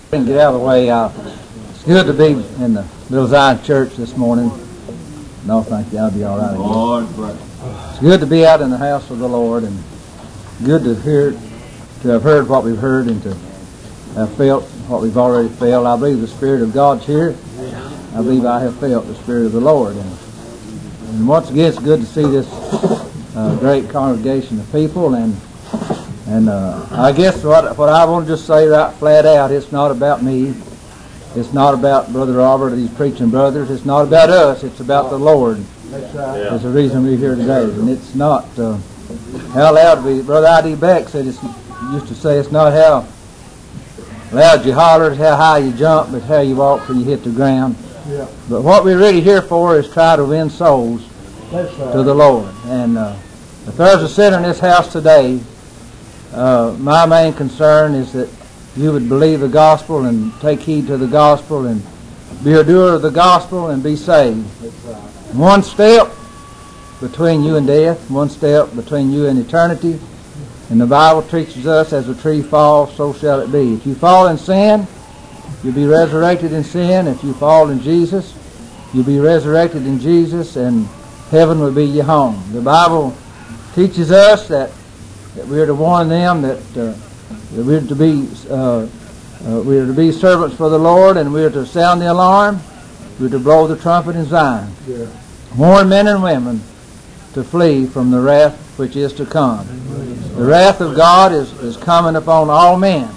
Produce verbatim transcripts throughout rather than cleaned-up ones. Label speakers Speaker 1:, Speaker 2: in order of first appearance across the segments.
Speaker 1: Get out of the way. Uh, it's good to be in the Little Zion Church this morning. No, thank you. I'll be all right again. It's good to be out in the house of the Lord, and good to hear, to have heard what we've heard, and to have felt what we've already felt. I believe the Spirit of God's here. I believe I have felt the Spirit of the Lord. And, and once again, it's good to see this uh, great congregation of people. And and uh, I guess what what I want to just say right flat out, it's not about me. It's not about Brother Robert or these preaching brothers. It's not about us. It's about the Lord. That's right. That's the reason we're here today. And it's not uh, how loud we. Brother I D Beck said it's used to say it's not how loud you holler, it's how high you jump, but how you walk till you hit the ground. Yeah. But what we're really here for is try to win souls right. to the Lord. And uh, if there's a sinner in this house today, uh, my main concern is that you would believe the gospel and take heed to the gospel and be a doer of the gospel and be saved. Right. One step between you and death, one step between you and eternity. And the Bible teaches us, as a tree falls, so shall it be. If you fall in sin, you'll be resurrected in sin. If you fall in Jesus, you'll be resurrected in Jesus, and heaven will be your home. The Bible teaches us that, that we are to warn them that, uh, that we are to be uh, uh, we are to be servants for the Lord, and we are to sound the alarm. We are to blow the trumpet in Zion. Yeah. Warn men and women to flee from the wrath which is to come. The wrath of God is, is coming upon all men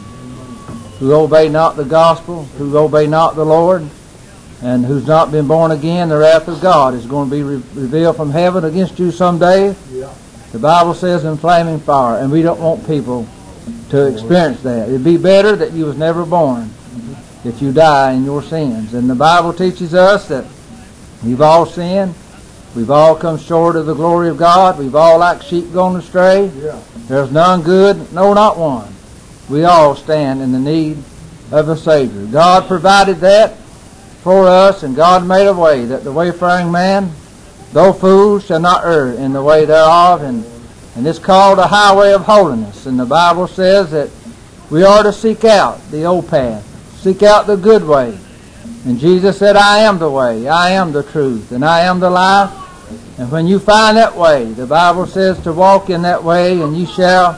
Speaker 1: who obey not the gospel, who obey not the Lord, and who's not been born again. The wrath of God is going to be re- revealed from heaven against you someday. Yeah. The Bible says in flaming fire, and we don't want people to experience that. It'd be better that you was never born if you die in your sins. And the Bible teaches us that we've all sinned. We've all come short of the glory of God. We've all like sheep gone astray. Yeah. There's none good, no, not one. We all stand in the need of a Savior. God provided that for us, and God made a way that the wayfaring man, though fool, shall not err in the way thereof. And, and it's called a highway of holiness. And the Bible says that we are to seek out the old path, seek out the good way. And Jesus said, I am the way, I am the truth, and I am the life. And when you find that way, the Bible says to walk in that way, and you shall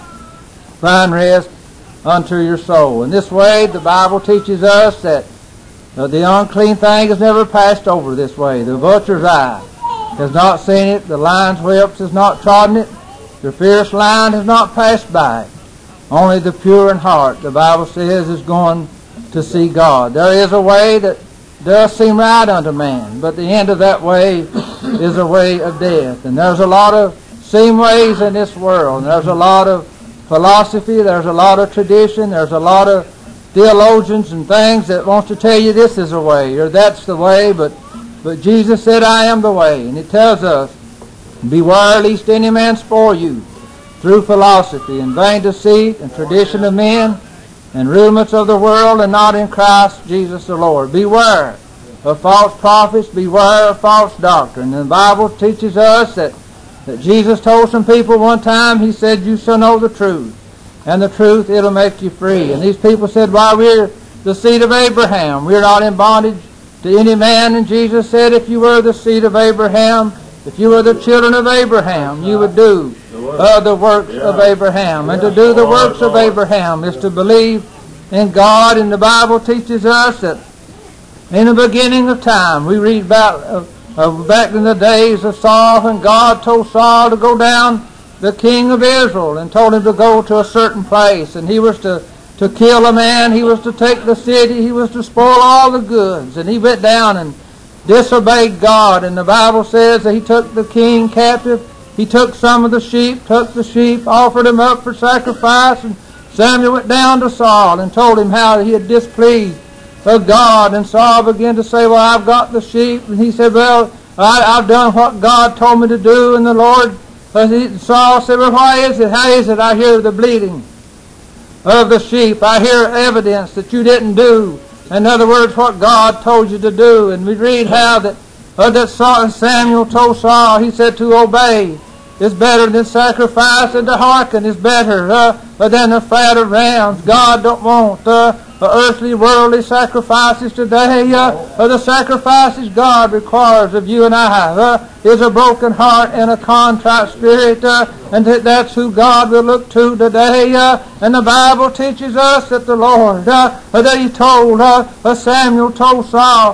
Speaker 1: find rest unto your soul. In this way, the Bible teaches us that uh, the unclean thing has never passed over this way. The vulture's eye has not seen it, the lion's whelps has not trodden it, the fierce lion has not passed by it. Only the pure in heart, the Bible says, is going to see God. There is a way that does seem right unto man, but the end of that way is a way of death. And there's a lot of seem ways in this world, and there's a lot of philosophy, there's a lot of tradition, there's a lot of theologians and things that wants to tell you this is a way, or that's the way, but, but Jesus said, I am the way. And He tells us, beware lest any man spoil you through philosophy and vain deceit and tradition of men, and rudiments of the world, and not in Christ Jesus the Lord. Beware of false prophets, beware of false doctrine. And the Bible teaches us that, that Jesus told some people one time, He said, you shall know the truth, and the truth, it'll make you free. And these people said, why, we're the seed of Abraham. We're not in bondage to any man. And Jesus said, if you were the seed of Abraham, if you were the children of Abraham, you would do Uh, the works yeah. of Abraham. And to do the works of Abraham is to believe in God. And the Bible teaches us that in the beginning of time, we read about uh, uh, back in the days of Saul, when God told Saul to go down, the king of Israel, and told him to go to a certain place. And he was to, to kill a man, he was to take the city, he was to spoil all the goods. And he went down and disobeyed God. And the Bible says that he took the king captive. He took some of the sheep, took the sheep, offered them up for sacrifice, and Samuel went down to Saul and told him how he had displeased of God. And Saul began to say, well, I've got the sheep. And he said, well, I, I've done what God told me to do. And the Lord, uh, Saul said, well, why is it? How is it I hear the bleating of the sheep? I hear evidence that you didn't do. In other words, what God told you to do. And we read how that, uh, that Saul, Samuel told Saul, he said to obey is better than sacrifice, and to hearken is better uh, than the fat of rams. God don't want uh, earthly, worldly sacrifices today. Uh, the sacrifices God requires of you and I uh, is a broken heart and a contrite spirit, uh, and that that's who God will look to today. Uh, and the Bible teaches us that the Lord, uh, that He told, uh, Samuel told Saul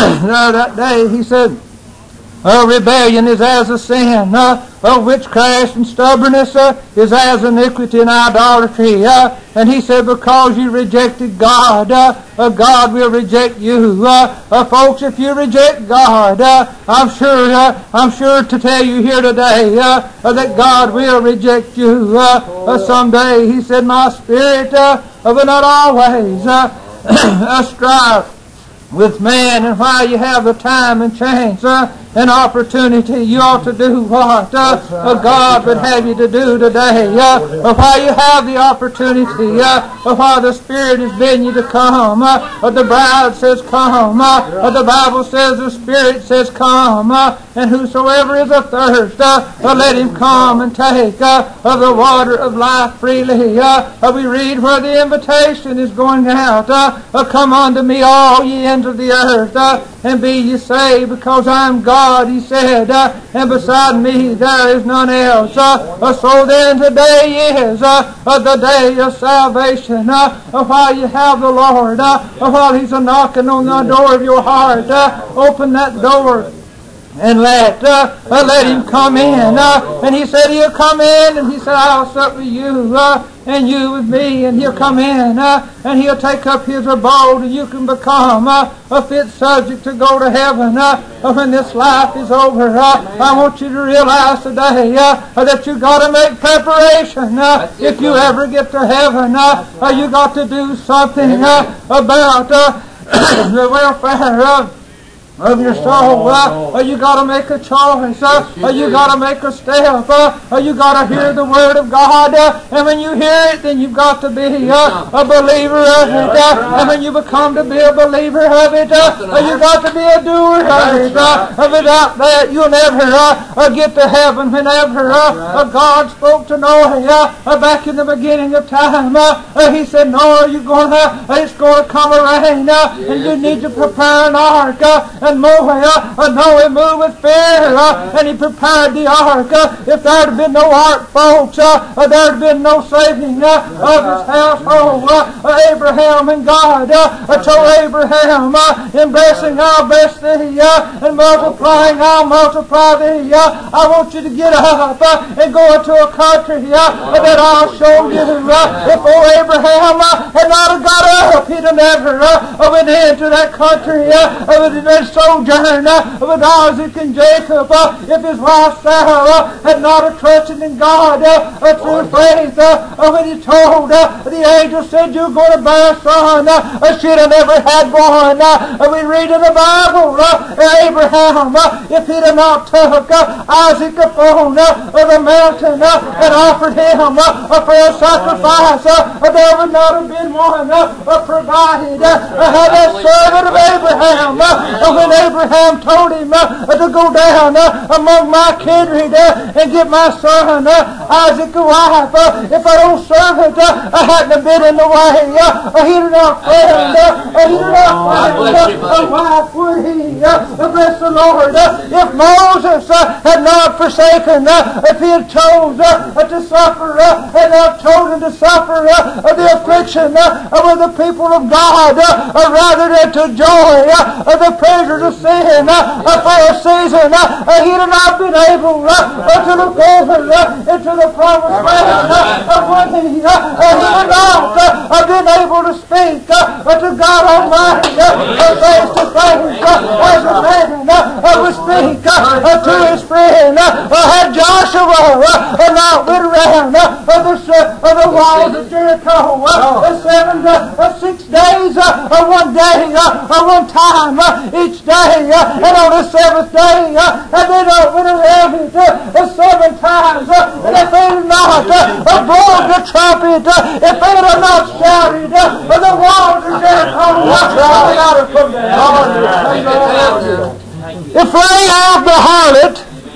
Speaker 1: that day, he said, Uh, rebellion is as a sin. Uh, uh, witchcraft and stubbornness uh, is as iniquity and idolatry. Uh, and he said, because you rejected God, uh, uh, God will reject you. Uh, uh, folks, if you reject God, uh, I'm sure uh, I'm sure to tell you here today uh, uh, that God will reject you uh, uh, someday. He said, my spirit uh, will not always uh, uh, strive with man, and while you have the time and chance uh, and opportunity, you ought to do what uh, uh, God would have you to do today. Uh, while you have the opportunity, uh, while the Spirit is bidding you to come, uh, the bride says come, uh, the Bible says the Spirit says come, uh, and whosoever is athirst, uh, uh, let him come and take uh, of the water of life freely. Uh, uh, we read where the invitation is going out. Uh, uh, come unto me, all ye ends of the earth, uh, and be ye saved, because I am God, he said, uh, and beside me there is none else. Uh, uh, so then today is uh, uh, the day of salvation. Uh, uh, while you have the Lord, uh, uh, while He's a knocking on the door of your heart, uh, open that door and let uh, uh, let Him come in. Uh, and He said He'll come in, and He said, I'll sup with you, uh, and you with me, and He'll come in, uh, and He'll take up His abode, and you can become uh, a fit subject to go to heaven uh, when this life is over. Uh, I want you to realize today uh, that you got to make preparation. Uh, if you ever get to heaven, uh, uh, you got to do something uh, about uh, the welfare of of your soul. Uh, uh, you got to make a choice. Uh, uh, you got to make a step. Uh, uh, you got to hear the Word of God. Uh, and when you hear it, then you've got to be uh, a believer of it. Uh, and when you become to be a believer of it, uh, uh, you got to be a doer of it. Uh, uh, without that, you'll never uh, uh, get to heaven. Whenever uh, uh, God spoke to Noah uh, uh, back in the beginning of time, uh, uh, He said, Noah, you're gonna, uh, it's going to come a rain, uh, and you need to prepare an ark. Uh, And Noah, uh, Noah moved with fear, uh, and he prepared the ark. Uh, if there had been no ark, folks, uh, uh, there had been no saving uh, of his household. Uh, uh, Abraham and God uh, uh, told Abraham, uh, in blessing I'll bless thee, uh, and multiplying I'll multiply thee. Uh, I want you to get up uh, and go into a country uh, that I'll show you. Uh, if old Abraham uh, had not have got up, he'd have never uh, went into that country. Uh, uh, sojourn uh, with Isaac and Jacob. Uh, if his wife Sarah uh, had not a trusted in God uh, uh, through faith, uh, uh, when He told uh, the angel said you're going to bear a son, uh, uh, she'd have never had one. Uh, uh, we read in the Bible uh, Abraham, uh, if he'd have not took uh, Isaac upon uh, the mountain uh, and offered him uh, for a sacrifice, uh, there would not have been one uh, provided. Uh, had that servant of Abraham, uh, when Abraham told him uh, to go down uh, among my kindred uh, and get my son uh, Isaac a wife, uh, if that old servant uh, hadn't been in the way, uh, he'd not found uh, he'd not found uh, a wife, would he? Uh, bless the Lord. Uh, if Moses uh, had not forsaken, uh, if he had chosen uh, to suffer uh, and not chosen to suffer uh, the affliction uh, with the people of God uh, rather than to joy uh, the pleasures of sin uh, for a season, uh, he had not been able uh, to look over uh, into the promised land uh, when he, uh, he had not uh, been able to speak uh, to God Almighty uh, face to face uh, as a man uh, would speak uh, to his friend. Uh, had Joshua uh, not been around uh, the, uh, the walls of Jericho uh, seven, uh, six days, uh, one day, uh, one time uh, each day, uh, and on the seventh day, uh, and then uh, went around it uh, seven times, uh, and if they had not uh, blown the trumpet, uh, if they had not shouted, uh, the walls of Jericho uh, crying out from there. If Rahab the harlot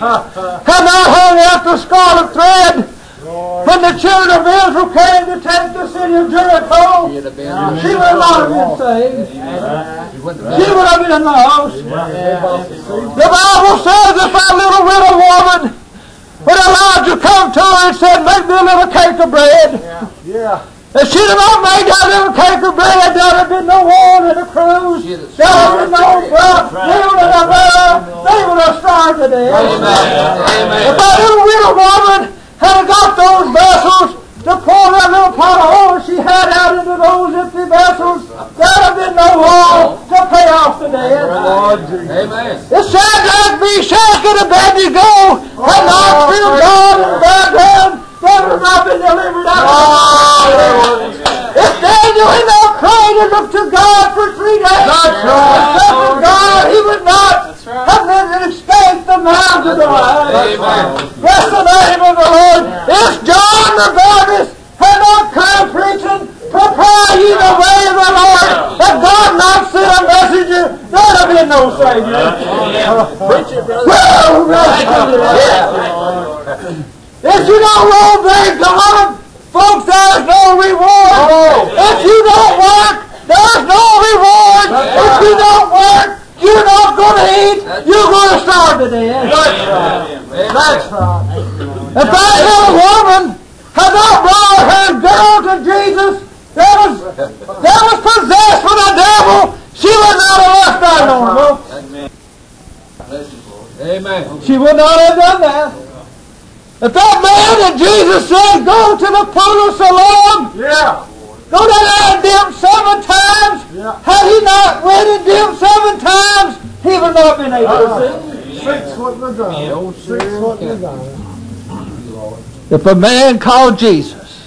Speaker 1: had not hung out the scarlet thread, when the children of Israel came to take the city of Jericho, she would not have been saved. She would have been lost. The Bible says if that little widow woman, when Elijah come to her and said, make me a little cake of bread, if she'd have not made that little cake of bread, there would have been no war in the cruise. There would have been no blood. They would have been, they would have starved to death. If that little widow woman had got those vessels to pour that little pot of oil she had out into those empty vessels, there would have been no oil to pay off the debt. Amen. It said that Meshach and Abednego had not feared God and bowed down, they would have not been delivered out of the If Daniel had not prayed and looked to God for three days, except for God, he would not have been escaped the mouths of the lion. Bless the name of the Lord. If John the Baptist had not come preaching, prepare ye the way of the Lord, had God not sent a messenger, there would have been no Savior. Preach it, brother. If you don't obey God, folks, there's no reward. If you don't work, there's no reward. If you don't work, you're not going to eat. You're going to starve to death. That's right. That's right. If that little woman had not brought her girl to Jesus, that was, that was possessed with the devil, she would not have left that normal. Amen. She would not have done that. If that man that Jesus said, go to the pool of Siloam, yeah. go down there and dip seven times, yeah. had he not went and dipped seven times, he would not have been able to see. Six foot in the ground. Six foot in the ground. If a man called Jesus,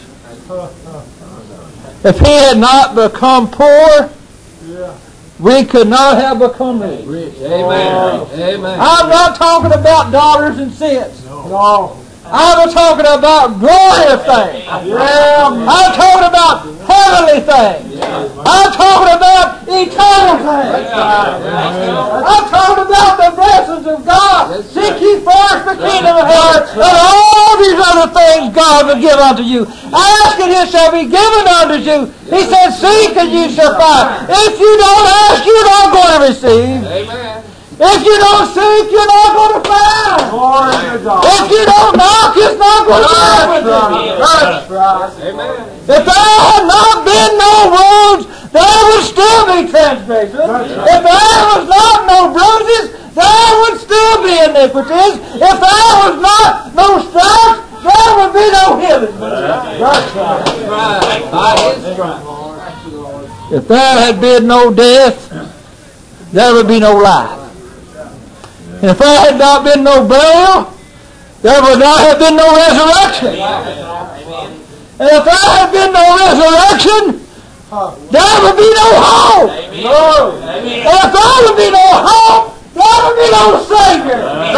Speaker 1: if he had not become poor, yeah. we could not have become rich. Amen. Amen. I'm not talking about dollars and cents. No. no. I'm talking about glorious things. Yeah. I'm talking about heavenly things. Yeah. I'm talking about eternal things. Yeah. I'm talking about the blessings of God. Seek ye first the kingdom of heaven, and all these other things God will give unto you. Ask and it shall be given unto you. He said, seek and you shall find. If you don't ask, you're not going to receive. Amen. If you don't seek, you're not going to find. If you don't knock, it's not going to happen. That's right. Amen. If there had not been no wounds, there would still be transgressions. If there was not no bruises, there would still be iniquities. If there was not no stripes, there would be no healing. That's right. If there had been no death, there would be no life. And if there had not been no burial, there would not have been no resurrection. And if there had been no resurrection, there would be no hope. And if there would be no hope, there would be no Savior.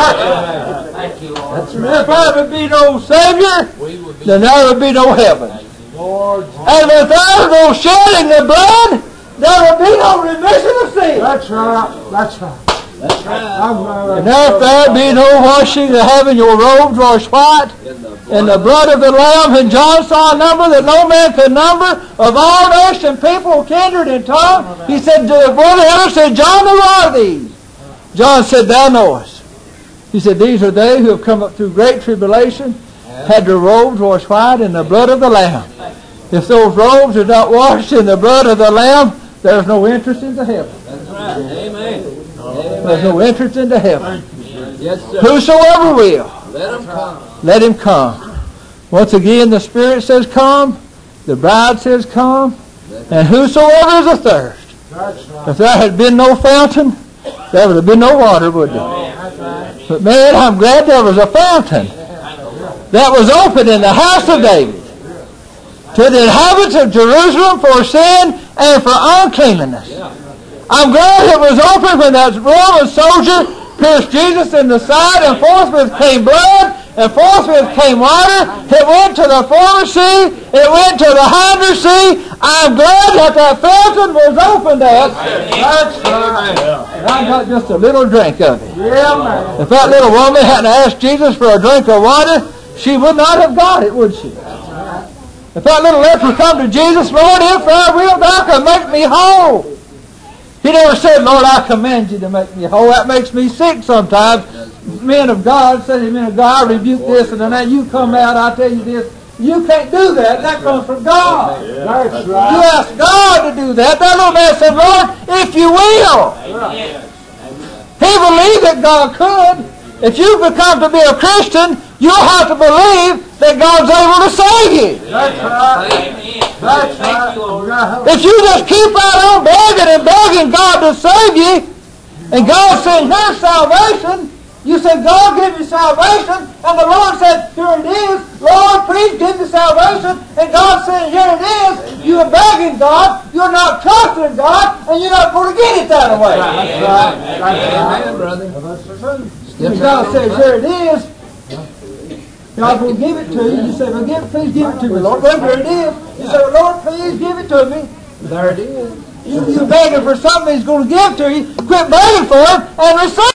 Speaker 1: If there would be no Savior, then there would be no heaven. And if there was no shedding of blood, there would be no remission of sin. That's right. That's right. That's right. And if there be no washing of having your robes washed white in the blood of the Lamb, and John saw a number that no man could number of all nations, people, kindred, and tongue. He said, Brother Henry said, John, who are these? John said, thou knowest. He said, these are they who have come up through great tribulation, had their robes washed white in the blood of the Lamb. If those robes are not washed in the blood of the Lamb, there's no entrance into heaven. That's right. Amen. There's no entrance into heaven. Yes, sir. Whosoever will, let him come. Let him come. Once again, the Spirit says come. The bride says come. And whosoever is athirst. If there had been no fountain, there would have been no water, would there? But man, I'm glad there was a fountain that was open in the house of David to the inhabitants of Jerusalem for sin and for uncleanness. I'm glad it was open when that Roman soldier pierced Jesus in the side, and forthwith came blood, and forthwith came water. It went to the former sea. It went to the hinder sea. I'm glad that that fountain was opened up. That's right. And I got just a little drink of it. If that little woman hadn't asked Jesus for a drink of water, she would not have got it, would she? If that little leper come to Jesus, Lord, if thou wilt, thou can make me whole. He never said, Lord, I command you to make me whole. That makes me sick sometimes. Men of God, say, men of God, I rebuke this, and then you come out, I tell you this. You can't do that. That comes from God. That's right. You ask God to do that. That little man said, Lord, if you will. He believed that God could. If you become to be a Christian, you'll have to believe that God's able to save you. That's right. That's right. If you just keep right on begging and begging God to save you, and God said, here's salvation, you said, God give you salvation, and the Lord said, here it is. Lord, please give me salvation. And God said, here it is. You're begging God, you're not trusting God, and you're not going to get it that way. That's right. Amen, brother. If God says, here it is, God will give it to you. You say, well, give, please give it to me, Lord. Well, here it is. You say, well, Lord, please give it to me. There it is. You, you're begging for something He's going to give to you. Quit begging for it and receive